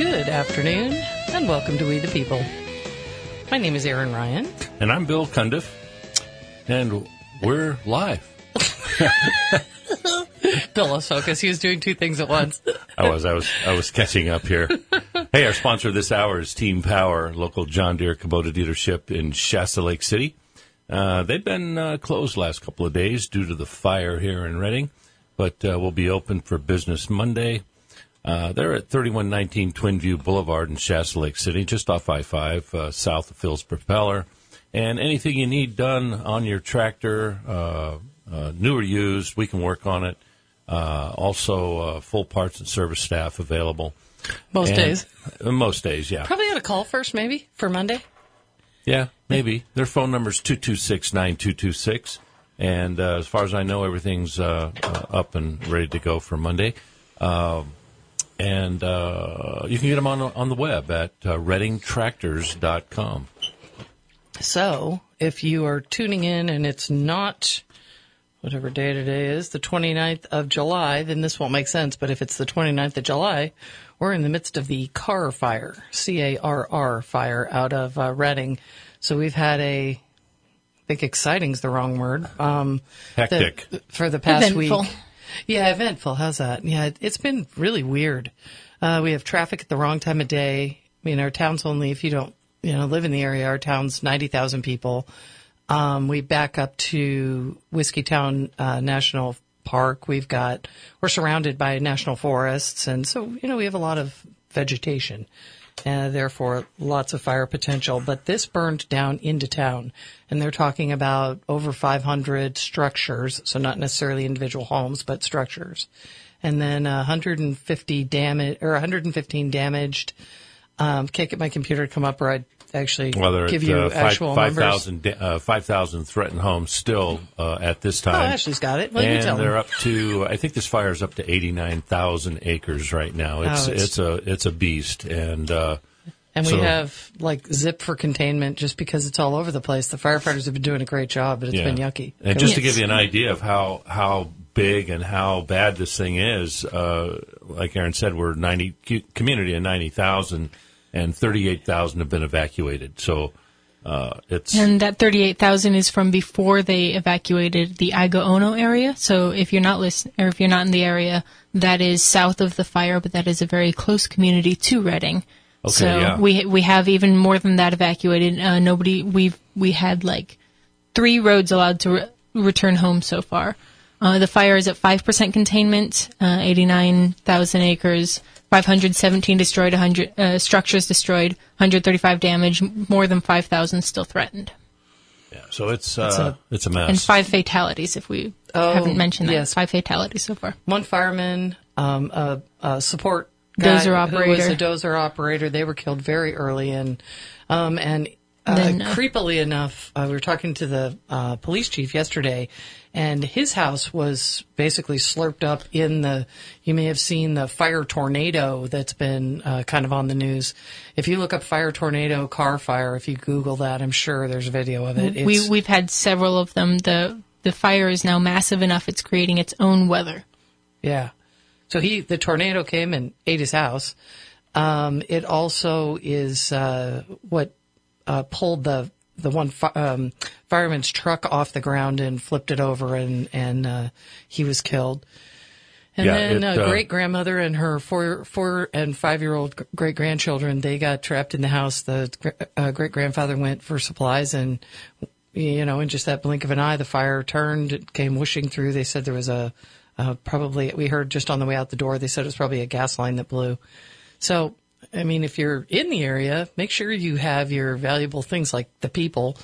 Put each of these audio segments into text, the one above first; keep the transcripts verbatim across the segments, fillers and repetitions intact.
Good afternoon, and welcome to We the People. My name is Erin Ryan. And I'm Bill Cundiff, and we're live. Bill lost focus. He was doing two things at once. I was, I was, I was catching up here. Hey, our sponsor this hour is Team Power, local John Deere Kubota dealership in Shasta Lake City. Uh, they've been uh, closed last couple of days due to the fire here in Redding, but uh, will be open for business Monday. Uh, they're at thirty-one nineteen Twin View Boulevard in Shasta Lake City, just off I five, uh, south of Phil's Propeller. And anything you need done on your tractor, uh, uh, new or used, we can work on it. Uh, also, uh, full parts and service staff available. Most and, days. Uh, most days, yeah. Probably ought to call first, maybe, for Monday. Yeah, maybe. Their phone number is two two six, nine two two six. And uh, as far as I know, everything's uh, uh, up and ready to go for Monday. Uh, and uh, you can get them on on the web at uh, redding tractors dot com. So, if you are tuning in and it's not whatever day today is, the twenty-ninth of July, then this won't make sense. But if it's the twenty-ninth of July, we're in the midst of the Carr fire, C A R R fire out of uh, Redding. So we've had a, I think exciting is the wrong word. Um, Hectic. The, for the past eventful. week. Yeah, eventful. How's that? Yeah, it, it's been really weird. Uh, we have traffic at the wrong time of day. I mean, our town's only, if you don't, you know, live in the area, our town's ninety thousand people. Um, we back up to Whiskeytown uh, National Park. We've got, we're surrounded by national forests. And so, you know, we have a lot of vegetation and therefore lots of fire potential. But this burned down into town. And they're talking about over five hundred structures. So not necessarily individual homes, but structures. And then uh, one hundred fifty damage or one hundred fifteen damaged. Um, can't get my computer to come up, or I'd actually well, give you uh, actual five, numbers. five, uh, five thousand threatened homes still uh, at this time. Oh, Ashley's got it. Well, you and tell they're them. up to, I think this fire is up to eighty-nine thousand acres right now. It's, Oh, it's- it's a it's a beast, and uh, And so- we have like zip for containment just because it's all over the place. The firefighters have been doing a great job, but it's yeah. been yucky. And Go just to ahead. give you an idea of how how big and how bad this thing is, uh, like Aaron said, we're ninety community of ninety thousand, and thirty-eight thousand have been evacuated. So. Uh, it's And that thirty-eight thousand is from before they evacuated the Agaono area. So if you're not listen, or if you're not in the area, that is south of the fire, but that is a very close community to Redding. Okay, so yeah. we we have even more than that evacuated. Uh, nobody we've we had like three roads allowed to re- return home so far. Uh, the fire is at five percent containment, uh, eighty-nine thousand acres. five hundred seventeen destroyed, one hundred uh, structures destroyed, one hundred thirty-five damage, more than five thousand still threatened. yeah, so it's uh, it's a mess. And five fatalities, if we Oh, haven't mentioned that. yes. Five fatalities so far. One fireman, um, a, a support guy Dozer who was operator. a dozer operator. They were killed very early, and um, and uh, Then, uh, creepily enough, uh, we were talking to the uh, police chief yesterday, and his house was basically slurped up in the. You may have seen the fire tornado that's been uh, kind of on the news. If you look up fire tornado, Carr fire, if you Google that, I'm sure there's a video of it. It's, We, we've had several of them. The the fire is now massive enough it's creating its own weather. Yeah. So he, the tornado came and ate his house. Um, it also is uh, what uh, pulled the the one fi- um, fireman's truck off the ground and flipped it over, and and uh, he was killed. And Yeah, then it, uh, uh, great grandmother and her four four and five year old great grandchildren, they got trapped in the house. The uh, great grandfather went for supplies, and you know, in just that blink of an eye, the fire turned, it came whooshing through. They said there was a uh, probably, we heard just on the way out the door, they said it was probably a gas line that blew. So, I mean, if you're in the area, make sure you have your valuable things like the people,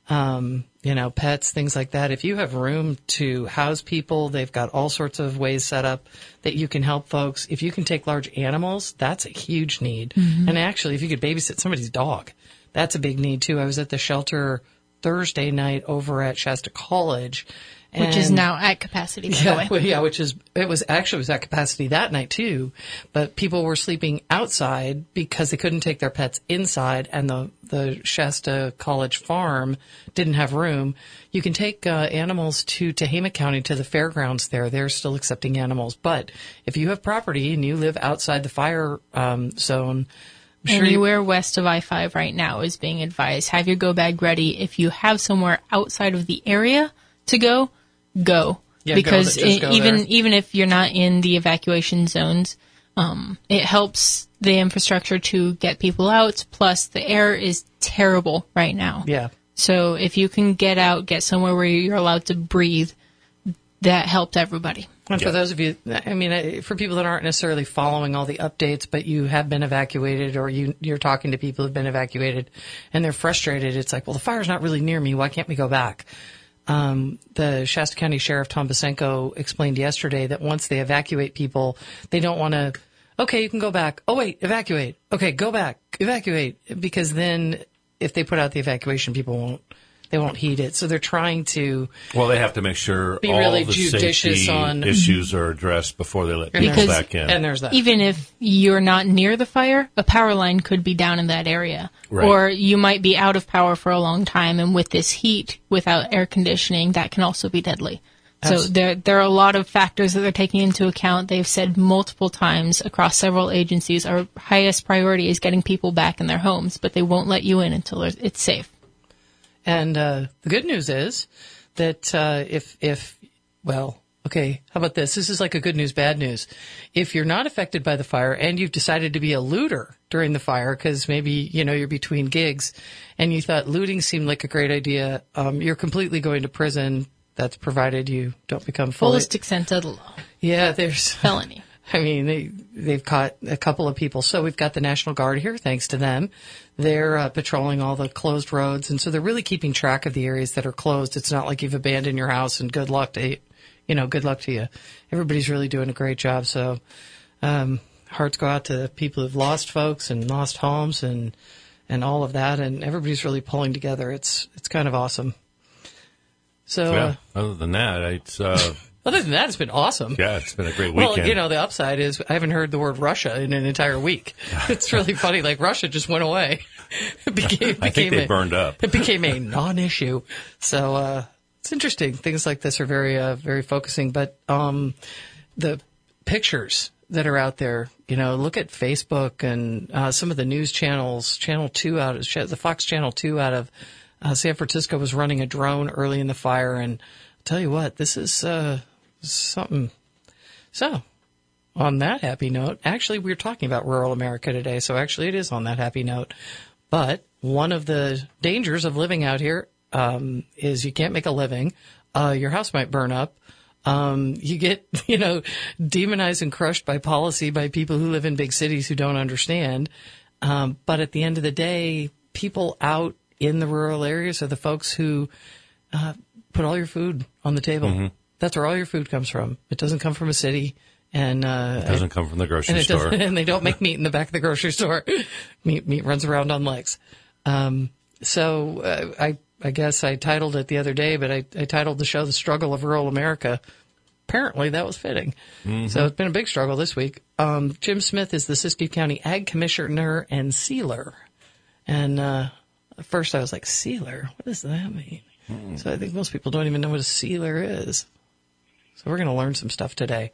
um, you know, pets, things like that. If you have room to house people, they've got all sorts of ways set up that you can help folks. If you can take large animals, that's a huge need. Mm-hmm. And actually, if you could babysit somebody's dog, that's a big need too. I was at the shelter Thursday night over at Shasta College, Which is And- now at capacity, by Yeah, the way. well, yeah, which is, it was actually it was at capacity that night too, but people were sleeping outside because they couldn't take their pets inside, and the, the Shasta College farm didn't have room. You can take uh, animals to Tehama County to the fairgrounds there. They're still accepting animals. But if you have property and you live outside the fire um, zone, I'm sure you- Anywhere west of I five right now is being advised. Have your go bag ready. If you have somewhere outside of the area to go, go. Yeah, because go, just it- go even there. even if you're not in the evacuation zones, um, it helps the infrastructure to get people out. Plus, the air is terrible right now. yeah. So if you can get out, get somewhere where you're allowed to breathe, that helps everybody. And Yeah. for those of you, I mean, I- for people that aren't necessarily following all the updates, but you have been evacuated or you, you're talking to people who've been evacuated and they're frustrated, it's like, well, the fire's not really near me. Why can't we go back? Um, the Shasta County Sheriff Tom Basenko explained yesterday that once they evacuate people, they don't want to, okay, you can go back. Oh, wait, evacuate. Okay, go back, evacuate. Because then if they put out the evacuation, people won't, they won't heed it. So they're trying to, Well, they have to make sure Be all really the judicious safety on- issues are addressed before they let and people Because- there's, back in. and there's that. Even if you're not near the fire, a power line could be down in that area. Right. Or you might be out of power for a long time, and with this heat, without air conditioning, that can also be deadly. So Abs- there, there are a lot of factors that they're taking into account. They've said multiple times across several agencies, our highest priority is getting people back in their homes, but they won't let you in until it's safe. And uh, the good news is that uh, if, if, well, okay, how about this? This is like a good news, bad news. If you're not affected by the fire and you've decided to be a looter during the fire because maybe, you know, you're between gigs and you thought looting seemed like a great idea, um, you're completely going to prison. That's provided you don't become fully. Fullest extent of the law. Yeah, there's. Felony. I mean, they, they've caught a couple of people. So we've got the National Guard here, thanks to them. They're uh, patrolling all the closed roads. And so they're really keeping track of the areas that are closed. It's not like you've abandoned your house and good luck to, you know, good luck to you. Everybody's really doing a great job. So um, hearts go out to people who've lost folks and lost homes and and all of that. And everybody's really pulling together. It's it's kind of awesome. So yeah. uh, Other than that, it's uh, other than that, it's been awesome. yeah, it's been a great weekend. Well, you know, the upside is I haven't heard the word Russia in an entire week. It's really funny. Like Russia just went away. It became, I think became they a, burned up. It became a non-issue. So uh, it's interesting. Things like this are very, uh, very focusing. But um, the pictures that are out there, you know, look at Facebook and uh, some of the news channels. Channel Two out of the Fox Channel Two out of uh, San Francisco was running a drone early in the fire, and I'll tell you what, this is uh, something. So, on that happy note, actually, we were talking about rural America today, so actually it is on that happy note. But one of the dangers of living out here um, is you can't make a living. Uh, your house might burn up. Um, you get, you know, demonized and crushed by policy by people who live in big cities who don't understand. Um, but at the end of the day, people out in the rural areas are the folks who uh, put all your food on the table. Mm-hmm. That's where all your food comes from. It doesn't come from a city. And uh, It doesn't come from the grocery and, it store. doesn't- and they don't make meat in the back of the grocery store. meat, meat runs around on legs. Um, so uh, I, I guess I titled it the other day, but I, I titled the show "The Struggle of Rural America." Apparently, that was fitting. Mm-hmm. So it's been a big struggle this week. Um, Jim Smith is the Siskiyou County Ag Commissioner and Sealer. And uh, at first, I was like, "Sealer? What does that mean?" Mm-hmm. So I think most people don't even know what a sealer is. So we're going to learn some stuff today.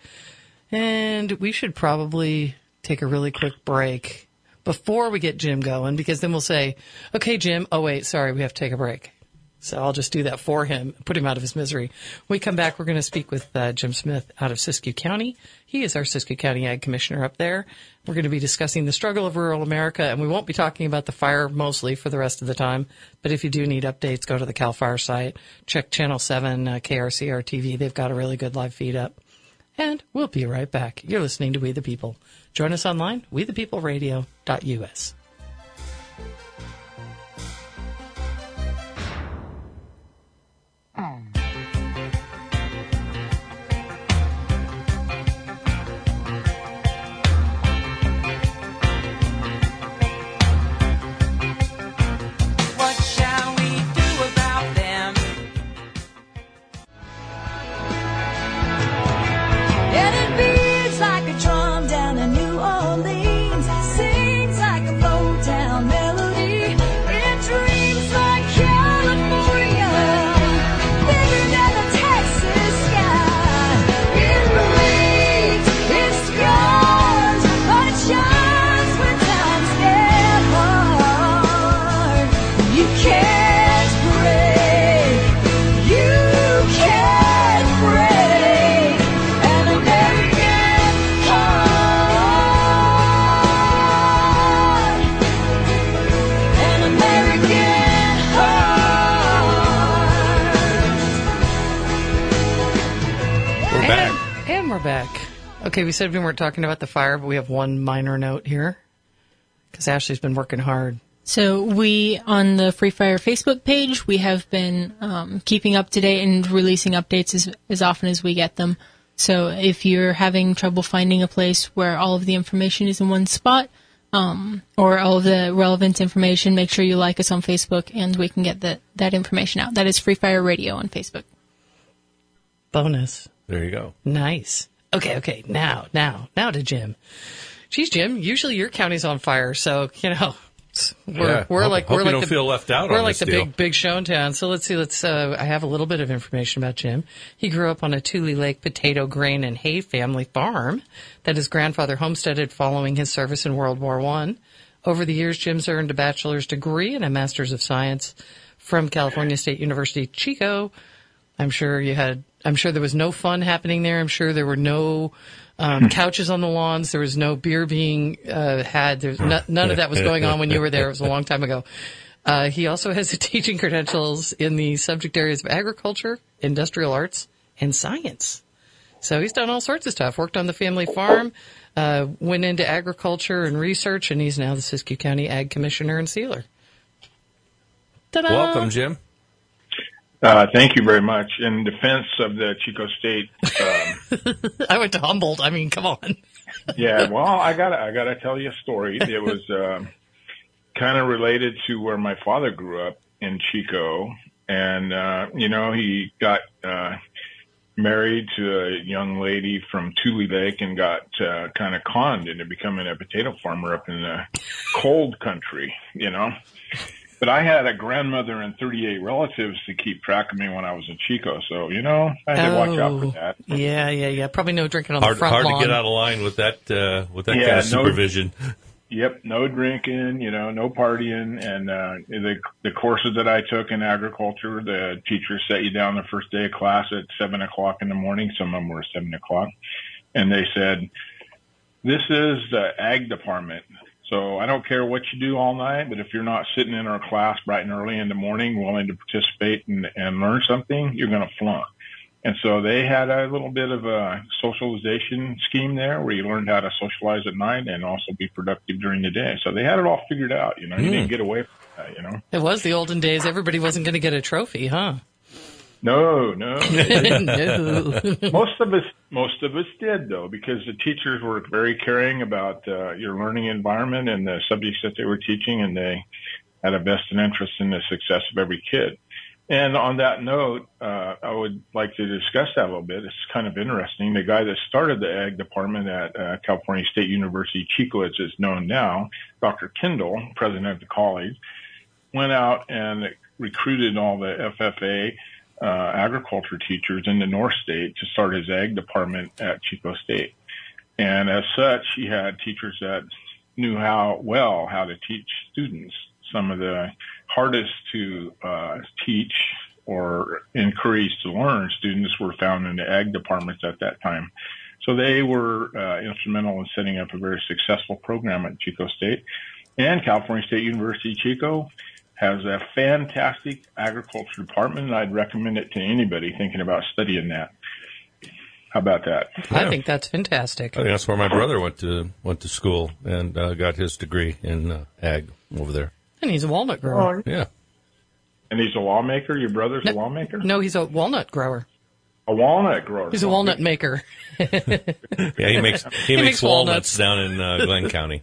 And we should probably take a really quick break before we get Jim going, because then we'll say, okay, Jim, oh, wait, sorry, we have to take a break. So I'll just do that for him, put him out of his misery. When we come back, we're going to speak with uh, Jim Smith out of Siskiyou County. He is our Siskiyou County Ag Commissioner up there. We're going to be discussing the struggle of rural America, and we won't be talking about the fire mostly for the rest of the time. But if you do need updates, go to the CAL FIRE site. Check Channel seven, uh, K R C R T V. They've got a really good live feed up. And we'll be right back. You're listening to We the People. Join us online, we the people radio dot U S. What shall we do about them? back. Okay, we said we weren't talking about the fire, but we have one minor note here because Ashley's been working hard. So we, on the Free Fire Facebook page, we have been um, keeping up to date and releasing updates as, as often as we get them. So if you're having trouble finding a place where all of the information is in one spot, um, or all of the relevant information, make sure you like us on Facebook and we can get the, that information out. That is Free Fire Radio on Facebook. Bonus. There you go. Nice. Okay, okay. Now, now, now to Jim. Geez, Jim, usually your county's on fire, so, you know... We're, yeah. we're hope, like hope we're you like don't the, feel left out. We're on like this the deal. big big show in town. So let's see. Let's. Uh, I have a little bit of information about Jim. He grew up on a Tule Lake potato, grain, and hay family farm that his grandfather homesteaded following his service in World War One. Over the years, Jim's earned a bachelor's degree and a master's of science from California State University, Chico. I'm sure you had. I'm sure there was no fun happening there. I'm sure there were no. Um, couches on the lawns. There was no beer being uh, had. There's no, none of that was going on when you were there. It was a long time ago. Uh, he also has the teaching credentials in the subject areas of agriculture, industrial arts, and science. So he's done all sorts of stuff. Worked on the family farm, uh, went into agriculture and research, and he's now the Siskiyou County Ag Commissioner and Sealer. Ta-da! Welcome, Jim. Uh, thank you very much. In defense of the Chico State, um, I went to Humboldt. I mean, come on. yeah, well, I gotta, I gotta tell you a story. It was um, kind of related to where my father grew up in Chico, and uh, you know, he got uh, married to a young lady from Tule Lake and got uh, kind of conned into becoming a potato farmer up in the cold country, you know. But I had a grandmother and thirty-eight relatives to keep track of me when I was in Chico. So, you know, I had to watch out for that. Yeah, yeah, yeah. Probably no drinking on hard, the front hard lawn. Hard to get out of line with that, uh, with that yeah, kind of no, supervision. Yep. No drinking, you know, no partying. And, uh, the, the courses that I took in agriculture, the teachers set you down the first day of class at seven o'clock in the morning. Some of them were seven o'clock. And they said, this is the ag department. So I don't care what you do all night, but if you're not sitting in our class bright and early in the morning willing to participate and, and learn something, you're going to flunk. And so they had a little bit of a socialization scheme there where you learned how to socialize at night and also be productive during the day. So they had it all figured out. You know, you mm. didn't get away from that, you know. It was the olden days. Everybody wasn't going to get a trophy, huh? No, no. no. Most of us, most of us did though, because the teachers were very caring about uh, your learning environment and the subjects that they were teaching, and they had a vested interest in the success of every kid. And on that note, uh, I would like to discuss that a little bit. It's kind of interesting. The guy that started the ag department at uh, California State University, Chico, as it's known now, Doctor Kendall, president of the college, went out and recruited all the F F A Uh, agriculture teachers in the North State to start his ag department at Chico State. And as such, he had teachers that knew how well how to teach students. Some of the hardest to uh, teach or encourage to learn students were found in the ag departments at that time. So they were uh, instrumental in setting up a very successful program at Chico State. And California State University, Chico, has a fantastic agriculture department, and I'd recommend it to anybody thinking about studying that. How about that? I yeah. think that's fantastic. I think that's where my brother went to went to school and uh, got his degree in uh, ag over there. And he's a walnut grower. Oh, yeah. And he's a lawmaker? Your brother's no, a lawmaker? No, he's a walnut grower. A walnut grower. He's a walnut maker. yeah, he makes he, he makes, makes walnuts. walnuts down in uh, Glenn County.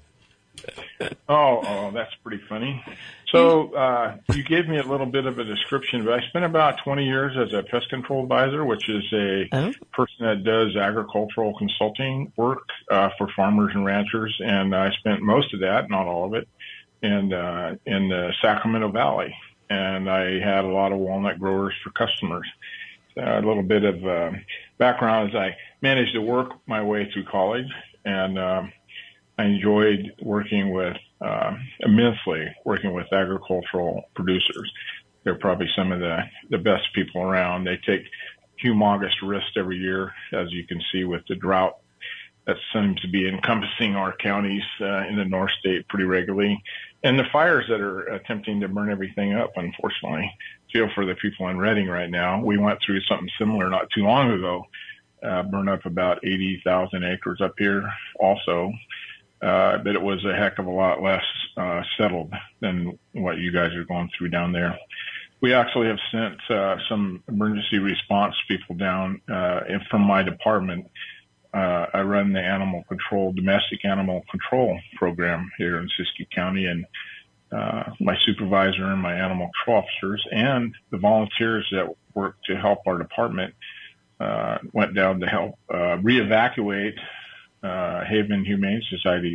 Oh, oh, that's pretty funny. So uh, you gave me a little bit of a description, but I spent about twenty years as a pest control advisor, which is a oh. person that does agricultural consulting work uh, for farmers and ranchers. And I spent most of that, not all of it, in, uh, in the Sacramento Valley. And I had a lot of walnut growers for customers. Uh, a little bit of uh, background is I managed to work my way through college, and um, I enjoyed working with uh, immensely working with agricultural producers. They're probably some of the, the best people around. They take humongous risks every year, as you can see with the drought that seems to be encompassing our counties uh, in the North State pretty regularly, and the fires that are attempting to burn everything up, unfortunately. Feel for the people in Redding right now. We went through something similar not too long ago. uh, burned up about eighty thousand acres up here also. Uh, but it was a heck of a lot less uh, settled than what you guys are going through down there. We actually have sent uh, some emergency response people down uh, and from my department. Uh, I run the animal control, domestic animal control program here in Siskiyou County, and uh, my supervisor and my animal control officers and the volunteers that work to help our department uh, went down to help uh, re-evacuate uh, Haven Humane Society's,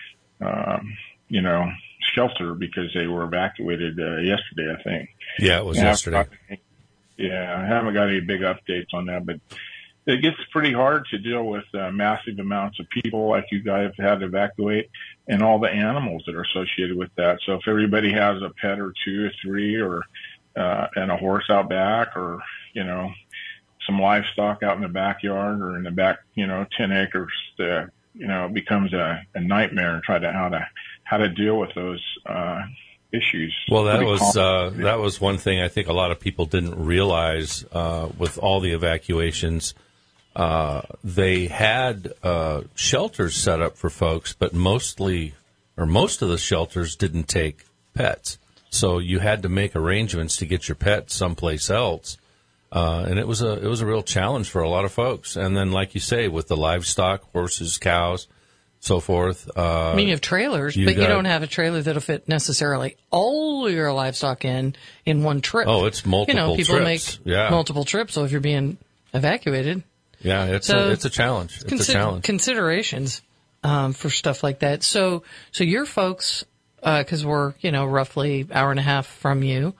um, you know, shelter because they were evacuated uh, yesterday, I think. Yeah, it was yeah, yesterday. Yeah, I haven't got any big updates on that, but it gets pretty hard to deal with uh, massive amounts of people like you guys have had to evacuate and all the animals that are associated with that. So if everybody has a pet or two or three or uh, and a horse out back or, you know, some livestock out in the backyard or in the back, you know, ten acres, uh, you know, it becomes a, a nightmare and try to how to how to deal with those uh, issues. Well, that Pretty was uh, that was one thing I think a lot of people didn't realize uh, with all the evacuations. Uh, they had uh, shelters set up for folks, but mostly, or most of the shelters didn't take pets. So you had to make arrangements to get your pet someplace else. Uh, and it was a it was a real challenge for a lot of folks. And then, like you say, with the livestock, horses, cows, so forth. Uh, I mean, you have trailers, you but got, you don't have a trailer that'll fit necessarily all your livestock in in one trip. Oh, it's multiple You know, people trips. make Yeah. multiple trips, so if you're being evacuated. Yeah, it's So a, it's a challenge. It's consi- a challenge. Considerations um, for stuff like that. So, so your folks, because uh, we're you know roughly hour and a half from you,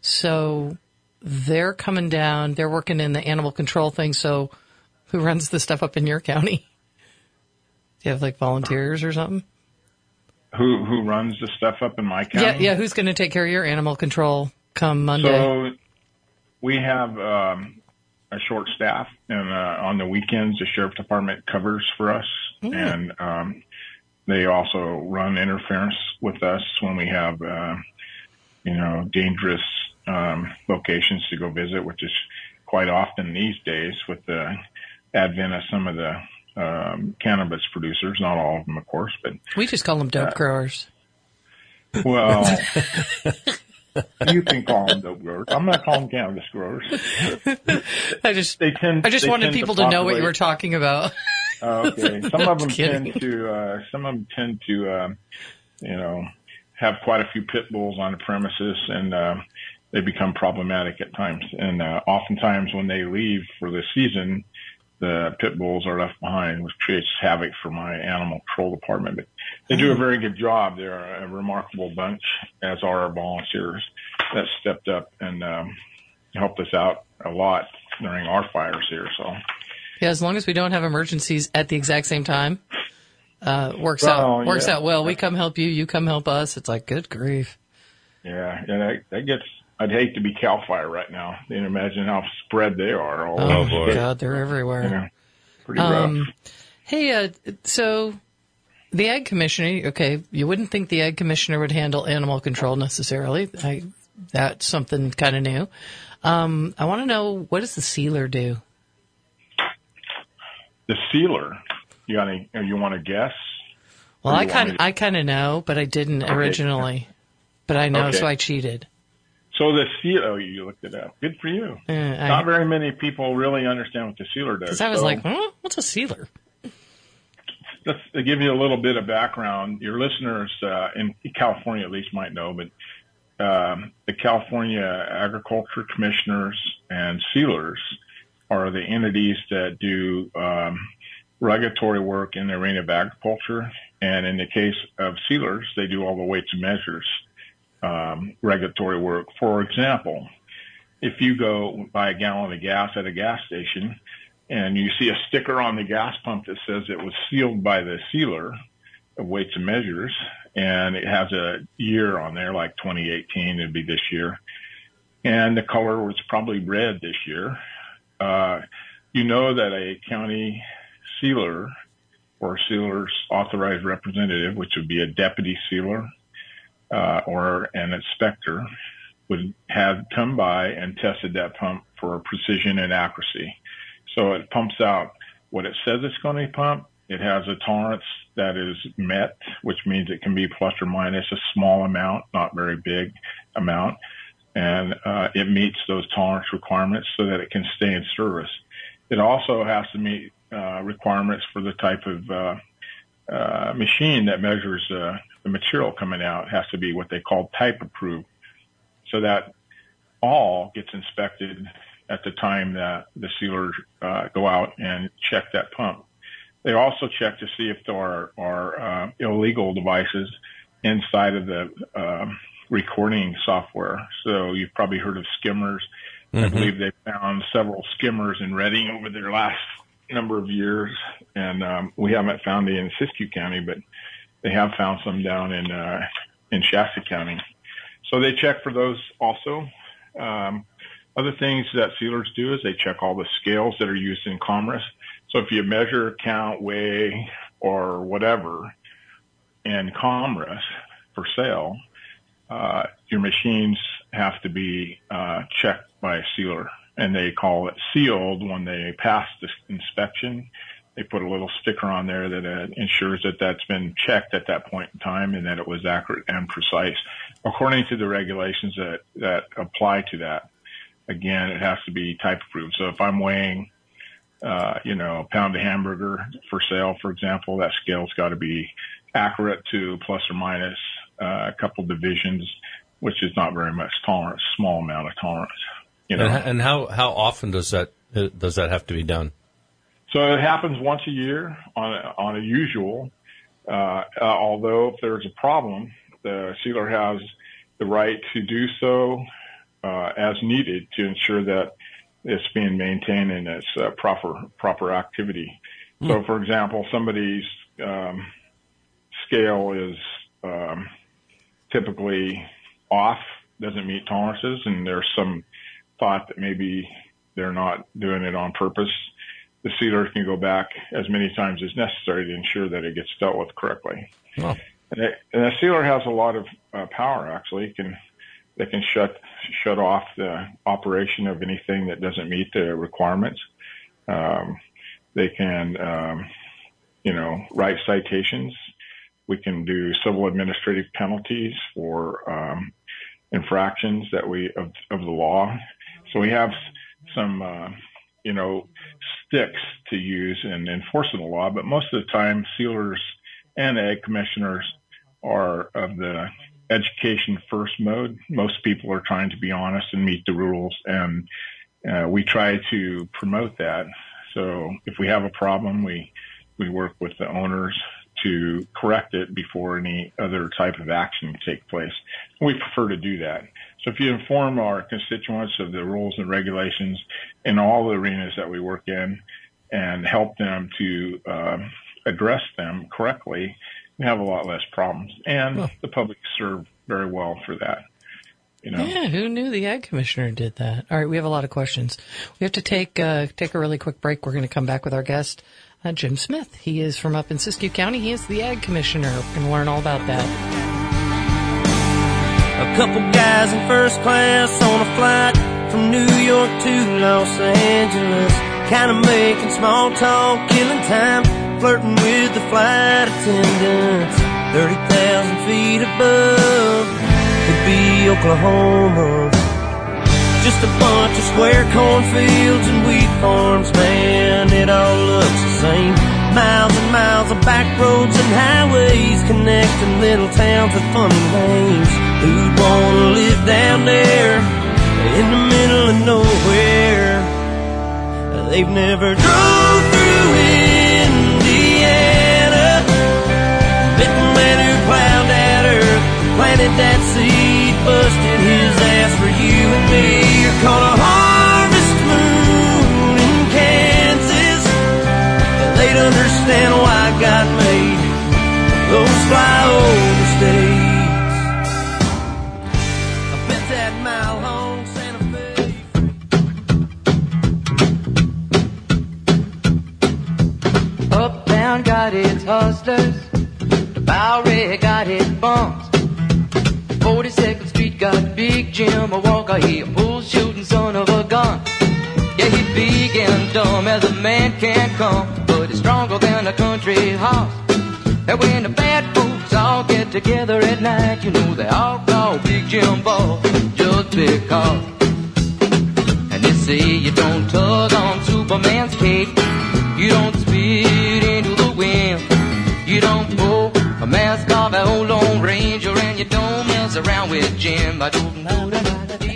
so they're coming down. They're working in the animal control thing. So, who runs the stuff up in your county? Do you have like volunteers or something? Who who runs the stuff up in my county? Yeah, yeah. Who's going to take care of your animal control come Monday? So we have um, a short staff, and uh, on the weekends, the sheriff department covers for us, mm. and um, they also run interference with us when we have, uh, you know, dangerous um, locations to go visit, which is quite often these days with the advent of some of the um, cannabis producers. Not all of them, of course, but we just call them dope uh, growers. Well. You can call them dope growers. I'm not calling them cannabis growers. I just, they tend, I just they wanted tend people to, to know what you were talking about. Uh, okay, some of them kidding. tend to, uh, some of them tend to, uh, you know, have quite a few pit bulls on the premises, and uh, they become problematic at times. And uh, oftentimes, when they leave for the season, the pit bulls are left behind, which creates havoc for my animal control department. But they do a very good job. They're a remarkable bunch, as are our volunteers that stepped up and um, helped us out a lot during our fires here. So, yeah, as long as we don't have emergencies at the exact same time, uh, works well, out works yeah. out well. We come help you, you come help us. It's like, good grief. Yeah, yeah, that, that gets. I'd hate to be CAL FIRE right now. You can imagine how spread they are. All oh, over my God, they're everywhere. You know, pretty um, rough. Hey, uh, so the Ag Commissioner, okay, you wouldn't think the Ag Commissioner would handle animal control necessarily. I, that's something kind of new. Um, I want to know, what does the sealer do? The sealer? You got any, you want to guess? Well, I kind I kind of know, but I didn't okay. originally. But I know, okay. so I cheated. So the sealer, oh, you looked it up. Good for you. Uh, Not I, very many people really understand what the sealer does. Because I was so, like, huh? What's a sealer? Just to give you a little bit of background, your listeners uh, in California at least might know, but um, the California Agriculture Commissioners and sealers are the entities that do um, regulatory work in the arena of agriculture. And in the case of sealers, they do all the weights and measures. Um, regulatory work. For example, if you go buy a gallon of gas at a gas station and you see a sticker on the gas pump that says it was sealed by the sealer of weights and measures, and it has a year on there, like twenty eighteen, it'd be this year, and the color was probably red this year, uh, you know that a county sealer or sealer's authorized representative, which would be a deputy sealer, Uh, or an inspector, would have come by and tested that pump for precision and accuracy. So it pumps out what it says it's going to pump. It has a tolerance that is met, which means it can be plus or minus a small amount, not very big amount. And uh, it meets those tolerance requirements so that it can stay in service. It also has to meet uh, requirements for the type of uh, uh, machine that measures uh, the material coming out. It has to be what they call type approved, so that all gets inspected at the time that the sealers uh, go out and check that pump. They also check to see if there are, are uh, illegal devices inside of the uh, recording software. So you've probably heard of skimmers. Mm-hmm. I believe they found several skimmers in Redding over their last number of years, and um, we haven't found it in Siskiyou County, but they have found some down in uh, in Shasta County. So they check for those also. Um, other things that sealers do is they check all the scales that are used in commerce. So if you measure, count, weigh, or whatever in commerce for sale, uh, your machines have to be uh, checked by a sealer, and they call it sealed when they pass the inspection. They put a little sticker on there that uh, ensures that that's been checked at that point in time and that it was accurate and precise according to the regulations that, that apply to that. Again, it has to be type approved. So if I'm weighing, uh, you know, a pound of hamburger for sale, for example, that scale's got to be accurate to plus or minus uh, a couple divisions, which is not very much tolerance, small amount of tolerance. You know, and, and how how often does that does that have to be done? So it happens once a year on a, on a usual. Uh, uh, although if there's a problem, the sealer has the right to do so uh, as needed to ensure that it's being maintained in its uh, proper proper activity. Mm. So, for example, somebody's um, scale is um, typically off, doesn't meet tolerances, and there's some thought that maybe they're not doing it on purpose. The sealer can go back as many times as necessary to ensure that it gets dealt with correctly. Oh. And, it, and the sealer has a lot of uh, power, actually. It can They can shut shut off the operation of anything that doesn't meet the requirements. Um, they can, um, you know, write citations. We can do civil administrative penalties for um, infractions that we of, of the law. So we have some, uh, you know, sticks to use in enforcing the law. But most of the time, sealers and ag commissioners are of the education first mode. Most people are trying to be honest and meet the rules, and uh, we try to promote that. So if we have a problem, we we work with the owners to correct it before any other type of action can take place. We prefer to do that. So if you inform our constituents of the rules and regulations in all the arenas that we work in and help them to uh, address them correctly, we have a lot less problems, and well, the public serve very well for that. You know? Yeah, who knew the ag commissioner did that? All right, we have a lot of questions. We have to take uh, take a really quick break. We're going to come back with our guest, uh, Jim Smith. He is from up in Siskiyou County. He is the ag commissioner. We're going to learn all about that. A couple guys in first class on a flight from New York to Los Angeles, kind of making small talk, killing time, flirting with the flight attendants. thirty thousand feet above could be Oklahoma. Just a bunch of square cornfields and wheat farms, man, it all looks the same. Miles and miles of back roads and highways connecting little towns with funny names. Who'd wanna live down there in the middle of nowhere? They've never drove through Indiana, met the man who plowed that earth, planted that seed, busted his ass for you and me. You're called a harvest moon in Kansas. They'd understand why God made those flyover states. I bet that mile long Santa Fe. Uptown got its hustlers, Bowery got its bums, forty-second Street got Big Jim, a walker, he a bull shooting son of a gun. Yeah, he big and dumb as a man can come, but it's stronger than a country horse. And when the bad folks all get together at night, you know they all call Big Jim Ball just because. And they say you don't tug on Superman's cape, you don't spit into the wind, you don't pull a mask off an old Lone Ranger, and you don't mess around with Jim. I don't know that.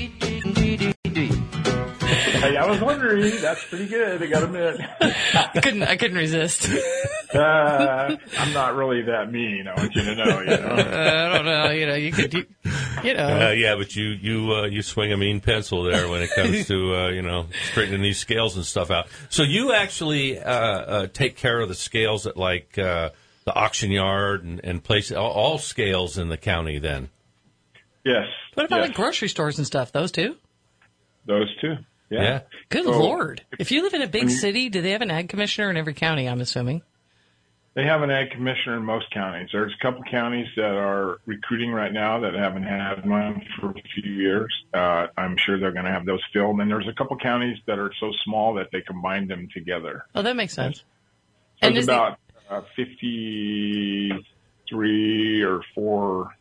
Hey, I was wondering. That's pretty good. I got to admit. I couldn't. I couldn't resist. Uh, I'm not really that mean. I want you to know. You know. I don't know. You know, you could. You, you know. Uh, yeah, but you you uh, you swing a mean pencil there when it comes to uh, you know straightening these scales and stuff out. So you actually uh, uh, take care of the scales at like uh, the auction yard and, and place all, all scales in the county. Then. Yes. What about yes. like grocery stores and stuff? Those two. Those two. Yeah. yeah. Good so, Lord. If you live in a big you, city, do they have an ag commissioner in every county, I'm assuming? They have an ag commissioner in most counties. There's a couple counties that are recruiting right now that haven't had one for a few years. Uh, I'm sure they're going to have those filled. And there's a couple counties that are so small that they combine them together. Oh, that makes sense. So and there's is about the, uh, fifty-three or four,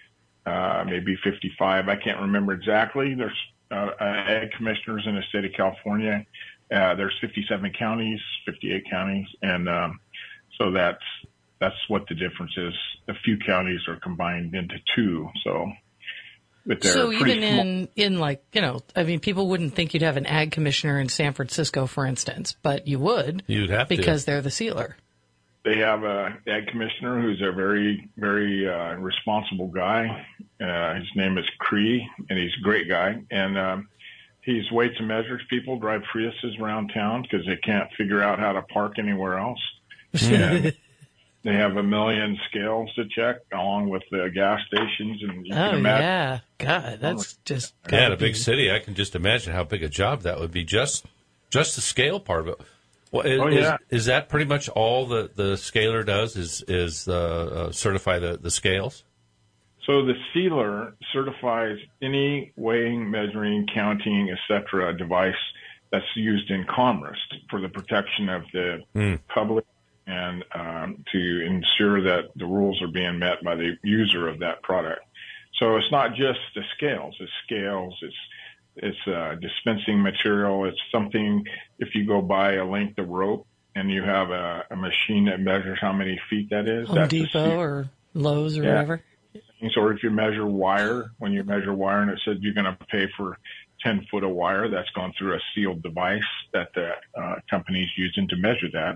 uh, maybe fifty-five. I can't remember exactly. There's Uh, ag commissioners in the state of California. Uh, there's fifty-seven counties, fifty-eight counties, and um, so that's that's what the difference is. A few counties are combined into two, so but they're so pretty even small. in in like you know, I mean, people wouldn't think you'd have an ag commissioner in San Francisco, for instance, but you would. You'd have to because they're the sealer. They have a ag commissioner who's a very, very uh, responsible guy. Uh, his name is Cree, and he's a great guy. And um, he's weights and measures people, drive Priuses around town because they can't figure out how to park anywhere else. And they have a million scales to check, along with the gas stations. And you Oh, can imagine. yeah. God, that's just... Yeah, in a big city, I can just imagine how big a job that would be, just just the scale part of it. Well, is, Oh, yeah. is, is that pretty much all the, the scaler does, is is uh, uh, certify the, the scales? So the sealer certifies any weighing, measuring, counting, et cetera device that's used in commerce for the protection of the Mm. public and um, to ensure that the rules are being met by the user of that product. So it's not just the scales, it's scales, it's it's uh, dispensing material, it's something, if you go buy a length of rope and you have a, a machine that measures how many feet that is. Home that's a Depot seal. or Lowe's or Yeah. whatever. Or if you measure wire, when you measure wire and it says you're going to pay for ten foot of wire, that's gone through a sealed device that the uh, company's using to measure that.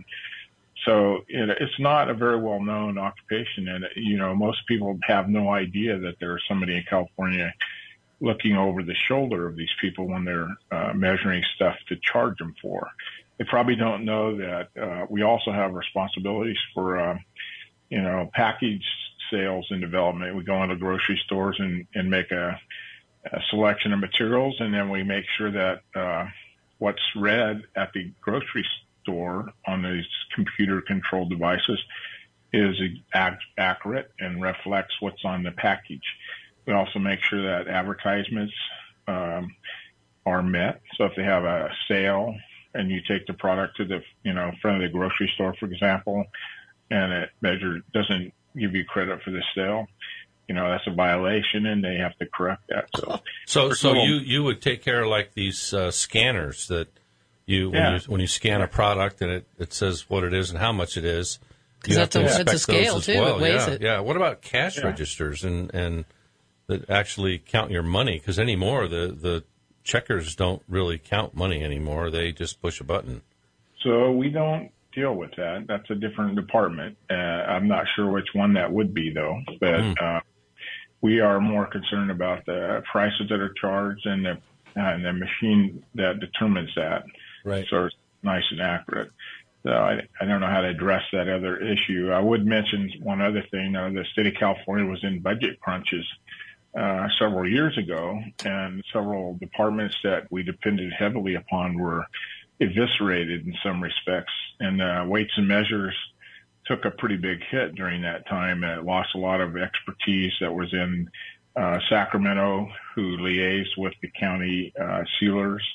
So it, it's not a very well known occupation. And, you know, most people have no idea that there's somebody in California looking over the shoulder of these people when they're uh, measuring stuff to charge them for. They probably don't know that uh, we also have responsibilities for, uh, you know, package sales and development. We go into grocery stores and, and make a, a selection of materials, and then we make sure that uh, what's read at the grocery store on these computer-controlled devices is ac- accurate and reflects what's on the package. We also make sure that advertisements um, are met. So if they have a sale and you take the product to the, you know, front of the grocery store, for example, and it measure doesn't give you credit for the sale, you know, that's a violation, and they have to correct that. So, So, so little- you, you would take care of like these uh, scanners that you when Yeah. you when you scan a product and it, it says what it is and how much it is. 'Cause You have that's to a- it's a inspect scale, those as too. It well. weighs yeah, it. yeah. What about cash Yeah. registers and and that actually count your money? Because anymore the the checkers don't really count money anymore. They just push a button. so we don't deal with that. That's a different department. Uh, I'm not sure which one that would be, though. But Mm. uh, we are more concerned about the prices that are charged and the uh, and the machine that determines that. Right. So it's nice and accurate. So I, I don't know how to address that other issue. I would mention one other thing. Uh, the state of California was in budget crunches uh, several years ago, and several departments that we depended heavily upon were eviscerated in some respects. And uh, weights and measures took a pretty big hit during that time. It lost a lot of expertise that was in uh, Sacramento, who liaised with the county uh, sealers.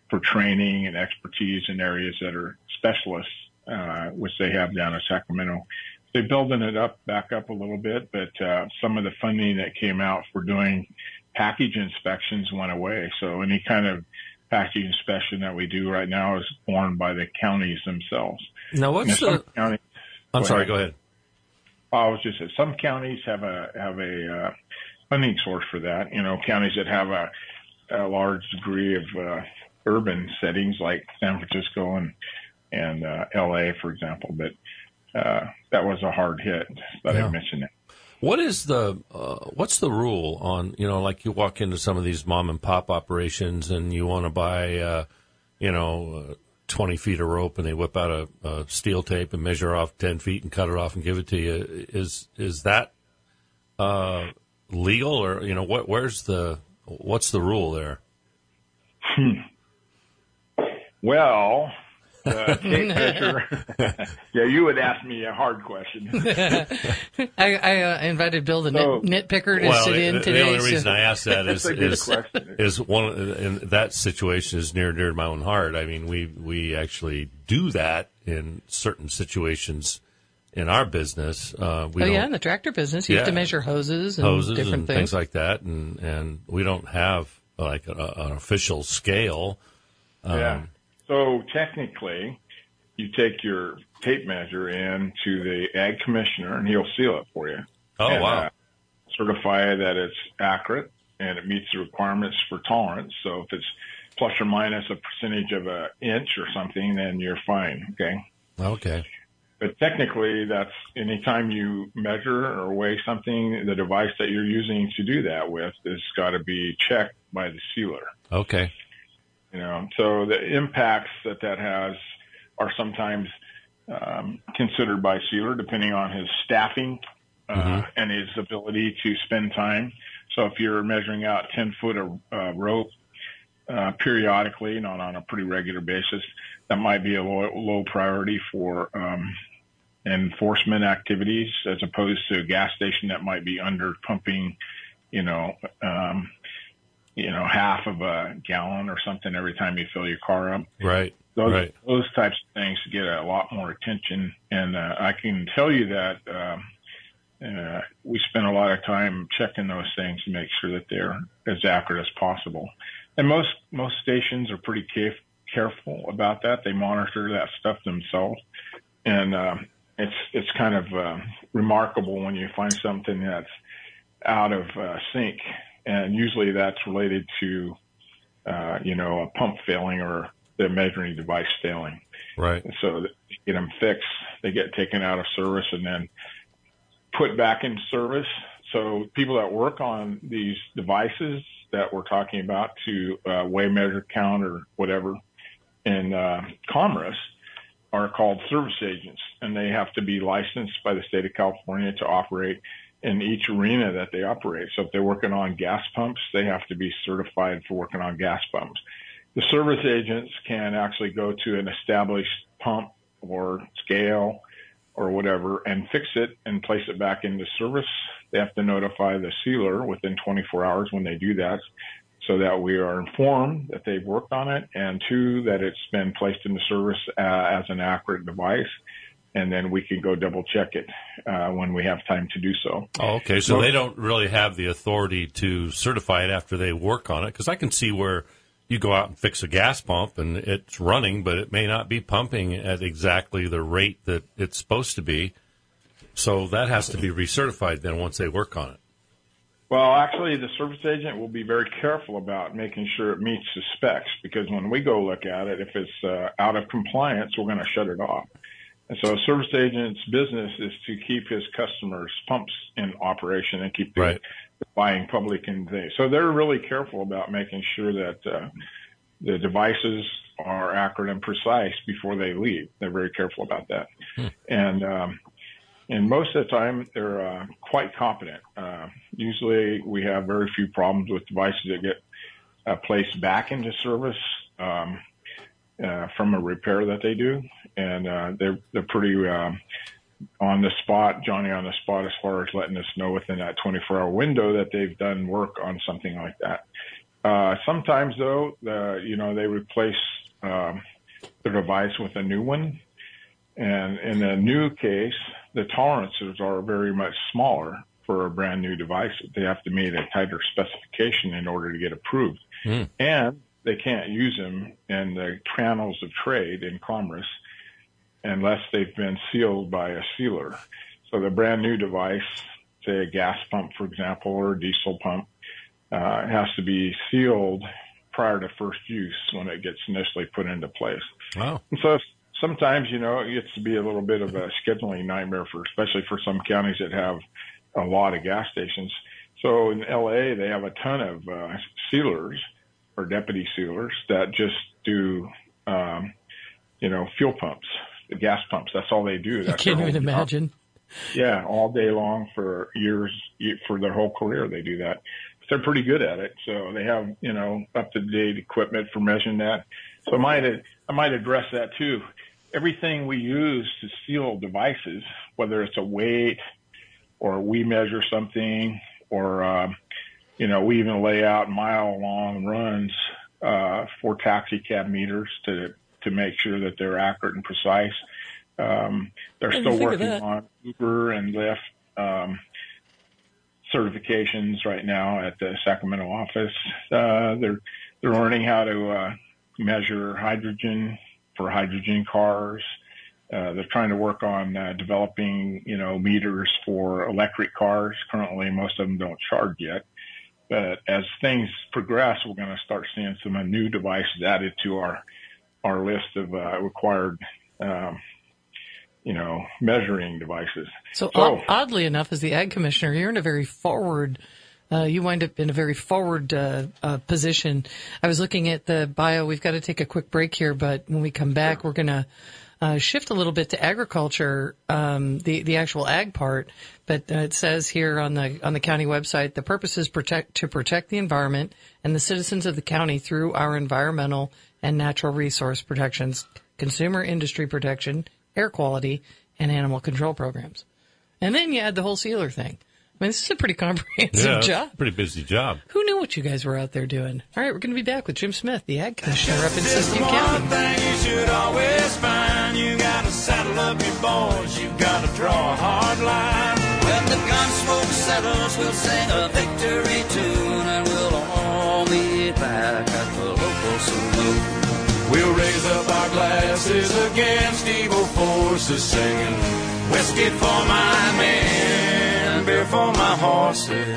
for training and expertise in areas that are specialists, uh, which they have down in Sacramento. They're building it up, back up a little bit, but uh, some of the funding that came out for doing package inspections went away. So any kind of package inspection that we do right now is borne by the counties themselves. Now, what's Now, the? some counties, I'm go sorry. ahead. Go ahead. I was just saying, some counties have a have a uh, funding source for that. You know, counties that have a, a large degree of uh, urban settings like San Francisco and and uh, L A, for example. But uh, that was a hard hit. But Yeah. I mentioned it. What is the uh, what's the rule on, you know, like you walk into some of these mom and pop operations and you want to buy, uh, you know, uh, twenty feet of rope and they whip out a, a steel tape and measure off ten feet and cut it off and give it to you. Is is that uh, legal, or, you know, what? Where's the what's the rule there? Well, the tape measure. Yeah, you would ask me a hard question. I, I uh, invited Bill the So- nit, nitpicker to Well, sit in the, today. the only so- reason I ask that is That's a good is, question. is one in that situation is near near to my own heart. I mean, we we actually do that in certain situations in our business. Uh, we oh don't yeah, in the tractor business, you have to Yeah. measure hoses and hoses different and things. things like that, and and we don't have like a, an official scale. Yeah. So technically, you take your tape measure in to the ag commissioner, and he'll seal it for you. Oh, and, wow. Uh, certify that it's accurate and it meets the requirements for tolerance. So if it's plus or minus a percentage of an inch or something, then you're fine. Okay. Okay. But technically, that's anytime you measure or weigh something, the device that you're using to do that with has got to be checked by the sealer. Okay. You know, so the impacts that that has are sometimes um, considered by sealer, depending on his staffing uh, Mhm. and his ability to spend time. So if you're measuring out ten foot of uh, rope uh, periodically, not on a pretty regular basis, that might be a low, low priority for um, enforcement activities, as opposed to a gas station that might be under pumping, you know, um, you know, half of a gallon or something every time you fill your car up. Right. Those, right. those types of things get a lot more attention. And uh, I can tell you that um, uh, we spend a lot of time checking those things to make sure that they're as accurate as possible. And most, most stations are pretty caref- careful about that. They monitor that stuff themselves. And uh, it's, it's kind of uh, remarkable when you find something that's out of uh, sync. And usually that's related to, uh, you know, a pump failing or the measuring device failing. Right. And so they get them fixed, they get taken out of service and then put back in service. So people that work on these devices that we're talking about to uh, weigh, measure, count, or whatever in uh, Commerce are called service agents, and they have to be licensed by the state of California to operate in each arena that they operate. So if they're working on gas pumps, they have to be certified for working on gas pumps. The service agents can actually go to an established pump or scale or whatever and fix it and place it back into service. They have to notify the sealer within twenty-four hours when they do that, so that we are informed that they've worked on it, and two, that it's been placed into service uh, as an accurate device. And then we can go double check it uh, when we have time to do so. Oh, okay. So Well- they don't really have the authority to certify it after they work on it, because I can see where you go out and fix a gas pump and it's running, but it may not be pumping at exactly the rate that it's supposed to be. So that has to be recertified then once they work on it. Well, actually, the service agent will be very careful about making sure it meets the specs, because when we go look at it, if it's uh, out of compliance, we're going to shut it off. And so a service agent's business is to keep his customers' pumps in operation and keep the, Right. the buying public in things. So they're really careful about making sure that uh, the devices are accurate and precise before they leave. They're very careful about that. Hmm. And um, and most of the time, they're uh, quite competent. Uh, usually we have very few problems with devices that get uh, placed back into service um, uh, from a repair that they do. And uh, they're, they're pretty um, on the spot, Johnny on the spot, as far as letting us know within that twenty-four hour window that they've done work on something like that. Uh, sometimes, though, the, you know, they replace um, the device with a new one. And in a new case, the tolerances are very much smaller for a brand new device. They have to meet a tighter specification in order to get approved. Mm. And they can't use them in the channels of trade in commerce unless they've been sealed by a sealer. So the brand new device, say a gas pump, for example, or a diesel pump, uh, has to be sealed prior to first use when it gets initially put into place. Wow. And so sometimes, you know, it gets to be a little bit of a scheduling nightmare for, especially for some counties that have a lot of gas stations. So in L A, they have a ton of uh, sealers or deputy sealers that just do, um, you know, fuel pumps, the gas pumps. That's all they do. That's I can't even imagine. Yeah, all day long for years, for their whole career, they do that. But they're pretty good at it. So they have, you know, up-to-date equipment for measuring that. So I might, I might address that too. Everything we use to seal devices, whether it's a weight or we measure something or, um, you know, we even lay out mile-long runs uh, for taxi cab meters to to make sure that they're accurate and precise. Um, they're still working on Uber and Lyft um, certifications right now at the Sacramento office. Uh, they're they're learning how to uh, measure hydrogen for hydrogen cars. Uh, they're trying to work on uh, developing, you know, meters for electric cars. Currently, most of them don't charge yet. But as things progress, we're going to start seeing some uh, new devices added to our our list of uh, required, um, you know, measuring devices. So, so oddly enough, as the ag commissioner, you're in a very forward. Uh, you wind up in a very forward uh, uh, position. I was looking at the bio. We've got to take a quick break here, but when we come back, we're going to uh, shift a little bit to agriculture, um, the the actual ag part. But uh, it says here on the on the county website, the purpose is protect to protect the environment and the citizens of the county through our environmental and natural resource protections, consumer industry protection, air quality, and animal control programs. And then you add the whole sealer thing. I mean, this is a pretty comprehensive yeah, job. Pretty busy job. Who knew what you guys were out there doing? All right, we're going to be back with Jim Smith, the ag commissioner up in Siskiyou County. One thing you should always find, you got to saddle up your boys, you got to draw a hard line. When the gun smoke settles, we'll sing a victory tune, and we'll all meet back at the local saloon. We'll raise up our glasses against evil forces, singing whiskey for my men, beer for my horses.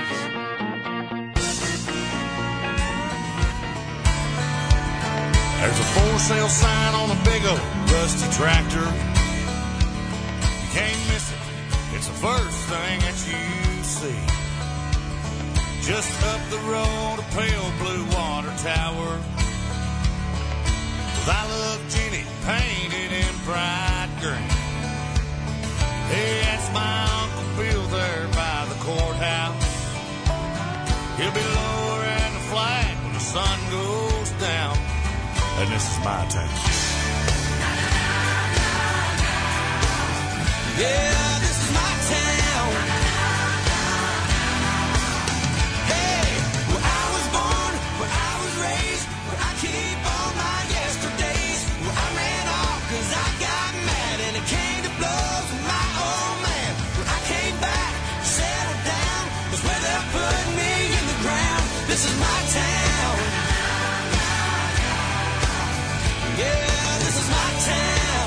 There's a for sale sign on a big old rusty tractor. You can't miss it. It's the first thing that you see. Just up the road, a pale blue water tower. I love Jenny, painted in bright green. Hey, that's my Uncle Bill there by the courthouse. He'll be lowering the flag when the sun goes down. And this is my town. Yeah, this is my town. Hey, where I was born, where I was raised, where I keep all my cause I got mad and it came to blows with my old man. When I came back, settled down, was where they put me in the ground. This is my town. Yeah, this is my town.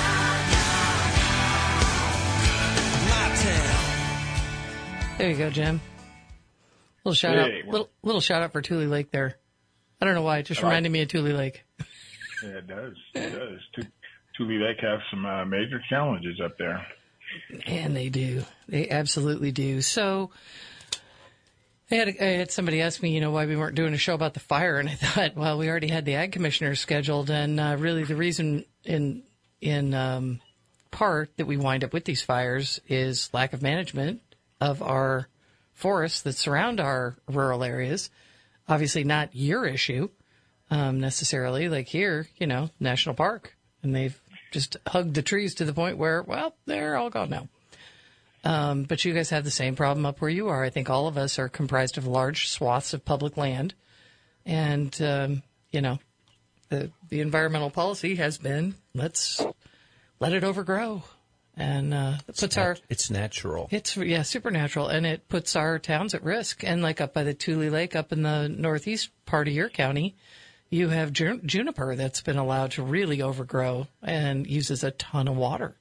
My town. There you go, Jim. Little shout hey, out, little, little shout out for Tule Lake there. I don't know why, it just reminded me of Tule Lake. Yeah, it does. It does. Tule Lake have some uh, major challenges up there. And they do. They absolutely do. So I had, I had somebody ask me, you know, why we weren't doing a show about the fire. And I thought, well, we already had the ag commissioner scheduled. And uh, really the reason in in um, part that we wind up with these fires is lack of management of our forests that surround our rural areas. Obviously not your issue um, necessarily. Like here, you know, national park. And they've just hugged the trees to the point where, well, they're all gone now. Um, but you guys have the same problem up where you are. I think all of us are comprised of large swaths of public land And, um, you know, the, the environmental policy has been, let's let it overgrow. And uh, it puts it's our... Nat- it's natural. It's, yeah, supernatural. And it puts our towns at risk. And like up by the Tule Lake, up in the northeast part of your county, you have jun- juniper that's been allowed to really overgrow and uses a ton of water.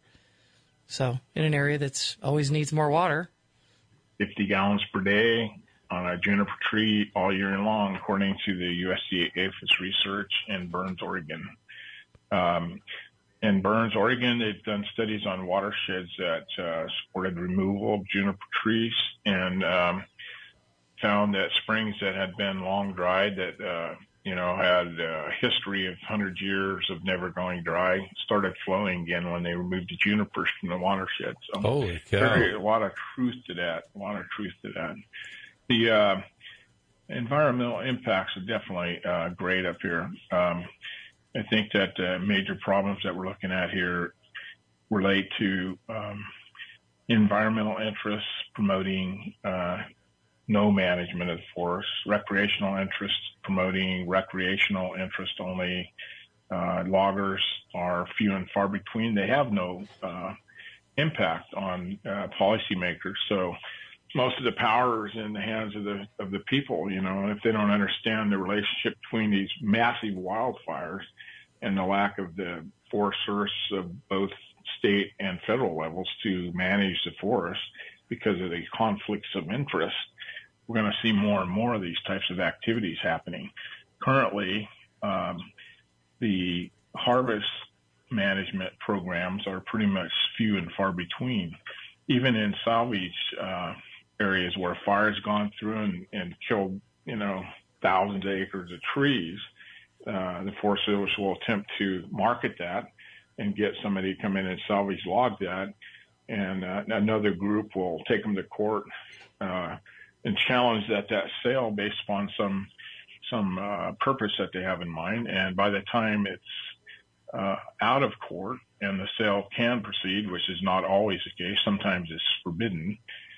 So in an area that's always needs more water. fifty gallons per day on a juniper tree all year long, according to the U S D A APHIS research in Burns, Oregon. Um, in Burns, Oregon, they've done studies on watersheds that uh, supported removal of juniper trees and um, found that springs that had been long dried, that uh, you know had a history of hundred years of never going dry, started flowing again when they removed the junipers from the watershed. So Holy cow! Very, a lot of truth to that. A lot of truth to that. The uh, environmental impacts are definitely uh, great up here. Um, I think that uh, major problems that we're looking at here relate to um, environmental interests promoting uh, no management of the forest, recreational interests promoting recreational interest only. Uh, loggers are few and far between. They have no uh, impact on uh, policymakers. So most of the power is in the hands of the of the people, you know, and if they don't understand the relationship between these massive wildfires and the lack of the forest service of both state and federal levels to manage the forest because of the conflicts of interest, we're going to see more and more of these types of activities happening. Currently, um, the harvest management programs are pretty much few and far between. Even in salvage uh, areas where fire's gone through and, and killed, you know, thousands of acres of trees, uh, the Forest Service will attempt to market that and get somebody to come in and salvage log that. And uh, another group will take them to court uh, and challenge that that sale based upon some some uh, purpose that they have in mind. And by the time it's uh, out of court and the sale can proceed, which is not always the case, sometimes it's forbidden,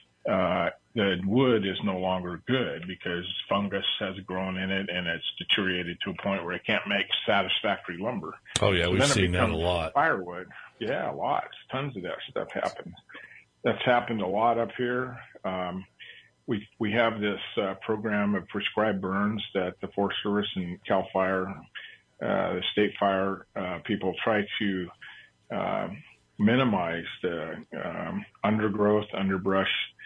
uh, the wood is no longer good because fungus has grown in it and it's deteriorated to a point where it can't make satisfactory lumber. Oh yeah, So we've then it seen that a becomes lot. Firewood. Yeah, lots. Tons of that stuff happens. That's happened a lot up here. Um, we, we have this, uh, program of prescribed burns that the Forest Service and CAL FIRE, uh, the state fire, uh, people try to, uh, minimize the, um, undergrowth, underbrush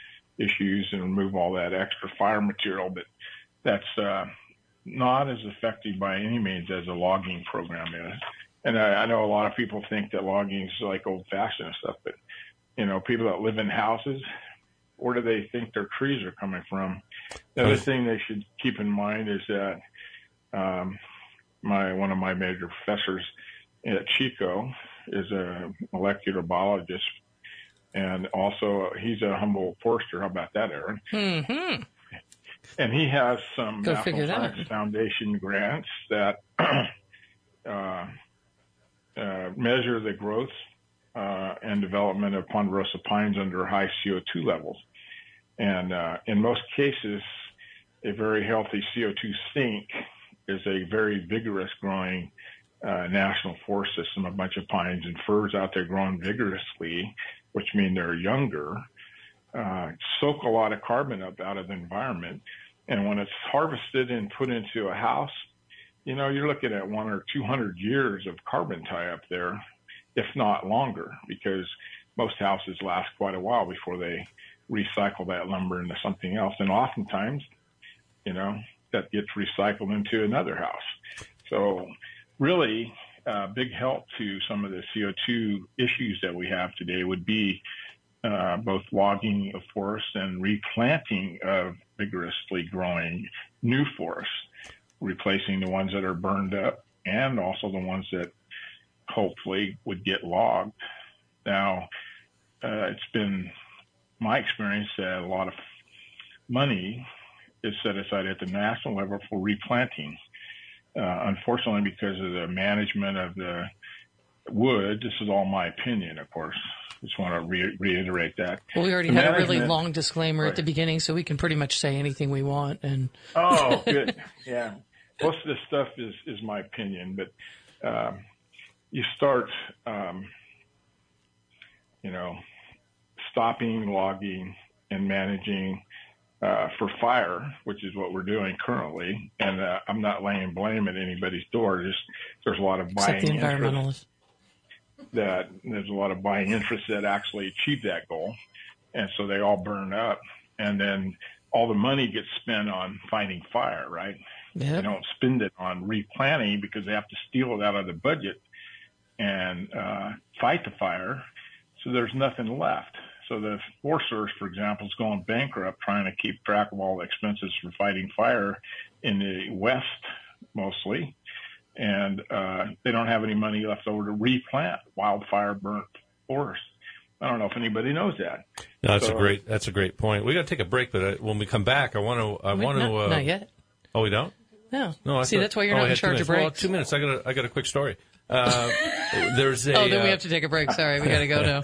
issues and remove all that extra fire material, but that's, uh, not as effective by any means as a logging program is. And I, I know a lot of people think that logging is like old fashioned and stuff, but you know, people that live in houses, where do they think their trees are coming from? The other thing they should keep in mind is that, um, my, one of my major professors at Chico is a molecular biologist, and also he's a Humboldt forester. How about that, Aaron? Mm-hmm. And he has some Go National figure that. Science Foundation grants that uh, uh, measure the growth uh, and development of ponderosa pines under high C O two levels. And uh, in most cases, a very healthy C O two sink is a very vigorous growing uh, national forest system, a bunch of pines and firs out there growing vigorously, which mean they're younger, uh, soak a lot of carbon up out of the environment. And when it's harvested and put into a house, you know, you're looking at one or two hundred years of carbon tie up there, if not longer, because most houses last quite a while before they recycle that lumber into something else. And oftentimes, you know, that gets recycled into another house. So really, uh, big help to some of the C O two issues that we have today would be uh, both logging of forests and replanting of vigorously growing new forests, replacing the ones that are burned up and also the ones that hopefully would get logged. Now, uh, it's been my experience that a lot of money is set aside at the national level for replanting. Uh, unfortunately, because of the management of the wood, this is all my opinion, of course. Just want to re- reiterate that. Well, we already The had a really management- long disclaimer Right. at the beginning, so we can pretty much say anything we want. And Oh, good. Yeah. most of this stuff is, is my opinion, but um, you start, um, you know, stopping logging and managing uh, for fire, which is what we're doing currently. And uh, I'm not laying blame at anybody's door. Just there's a lot of buying Except the environmentalists. interest that there's a lot of buying interest that actually achieve that goal, and so they all burn up, and then all the money gets spent on fighting fire, right? Yep. They don't spend it on replanting because they have to steal it out of the budget and uh, fight the fire. So there's nothing left. So the Forest Service, for example, is going bankrupt trying to keep track of all the expenses for fighting fire in the West mostly. And uh, they don't have any money left over to replant wildfire burnt forests. I don't know if anybody knows that. No, that's so, a great that's a great point. We got to take a break, but uh, when we come back, I want to I Wait, want not, to. Uh, not yet. Oh, we don't. No. No, I See, thought- that's why you're oh, not I in had two charge of minutes. Well, breaks. two minutes. I got a, I got a quick story. Uh, there's a. Oh, then we uh, have to take a break. Sorry, we got to go now.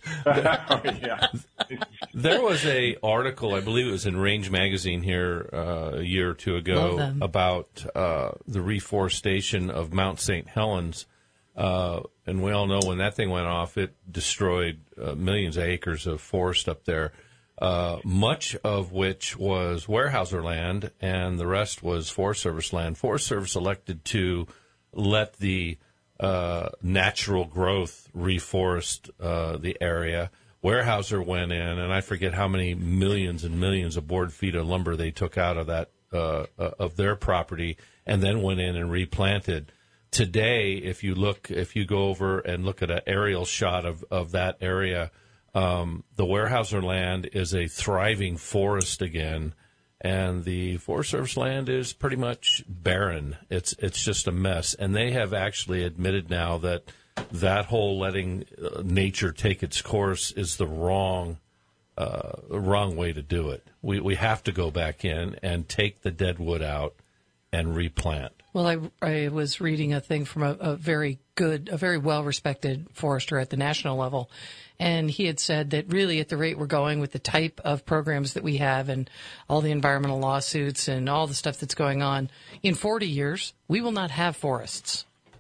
oh, yeah. There was a article, I believe it was in Range Magazine here uh, a year or two Love ago, them. about uh, the reforestation of Mount Saint Helens. Uh, and we all know when that thing went off, it destroyed uh, millions of acres of forest up there, uh, much of which was Weyerhaeuser land, and the rest was Forest Service land. Forest Service elected to let the uh, natural growth reforest uh, the area. Weyerhaeuser went in, and I forget how many millions and millions of board feet of lumber they took out of that uh, uh, of their property, and then went in and replanted. Today, if you look, if you go over and look at an aerial shot of, of that area, um, the Weyerhaeuser land is a thriving forest again, and the Forest Service land is pretty much barren. It's it's just a mess, and they have actually admitted now that that whole letting uh, nature take its course is the wrong uh, wrong way to do it. We we have to go back in and take the dead wood out and replant. Well, I, I was reading a thing from a, a very good, a very well-respected forester at the national level, and he had said that really at the rate we're going with the type of programs that we have and all the environmental lawsuits and all the stuff that's going on, in forty years, we will not have forests.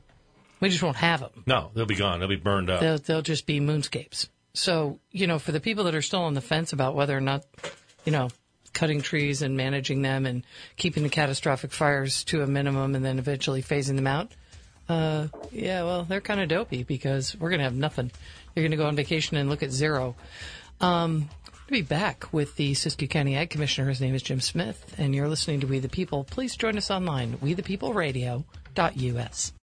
We just won't have them. No, they'll be gone. They'll be burned up. They'll, they'll just be moonscapes. So, you know, for the people that are still on the fence about whether or not, you know, cutting trees and managing them and keeping the catastrophic fires to a minimum and then eventually phasing them out, uh, yeah, well, they're kind of dopey because we're going to have nothing. You're going to go on vacation and look at zero. Um, we'll be back with the Siskiyou County Ag Commissioner. His name is Jim Smith, and you're listening to We the People. Please join us online, we the people radio dot U S.